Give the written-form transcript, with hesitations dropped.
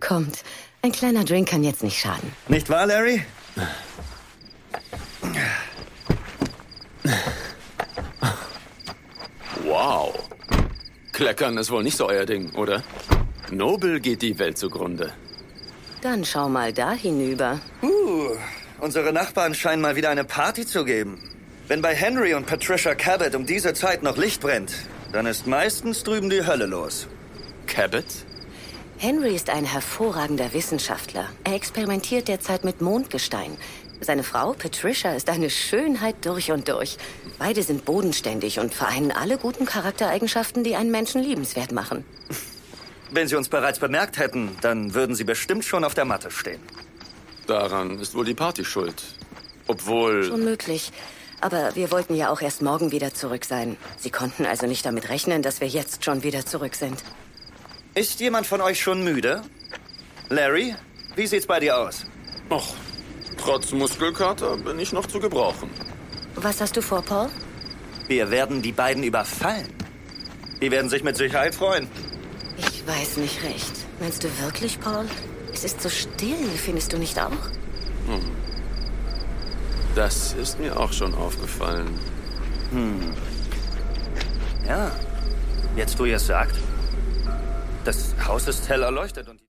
Kommt, ein kleiner Drink kann jetzt nicht schaden. Nicht wahr, Larry? Wow. Kleckern ist wohl nicht so euer Ding, oder? Nobel geht die Welt zugrunde. Dann schau mal da hinüber. Unsere Nachbarn scheinen mal wieder eine Party zu geben. Wenn bei Henry und Patricia Cabot um diese Zeit noch Licht brennt, dann ist meistens drüben die Hölle los. Cabot? Henry ist ein hervorragender Wissenschaftler. Er experimentiert derzeit mit Mondgestein. Seine Frau, Patricia, ist eine Schönheit durch und durch. Beide sind bodenständig und vereinen alle guten Charaktereigenschaften, die einen Menschen liebenswert machen. Wenn Sie uns bereits bemerkt hätten, dann würden Sie bestimmt schon auf der Matte stehen. Daran ist wohl die Party schuld. Obwohl... Schon möglich. Aber wir wollten ja auch erst morgen wieder zurück sein. Sie konnten also nicht damit rechnen, dass wir jetzt schon wieder zurück sind. Ist jemand von euch schon müde? Larry, wie sieht's bei dir aus? Och, trotz Muskelkater bin ich noch zu gebrauchen. Was hast du vor, Paul? Wir werden die beiden überfallen. Die werden sich mit Sicherheit freuen. Ich weiß nicht recht. Meinst du wirklich, Paul? Es ist so still, findest du nicht auch? Das ist mir auch schon aufgefallen. Ja, jetzt wo ihr es sagt. Das Haus ist hell erleuchtet und...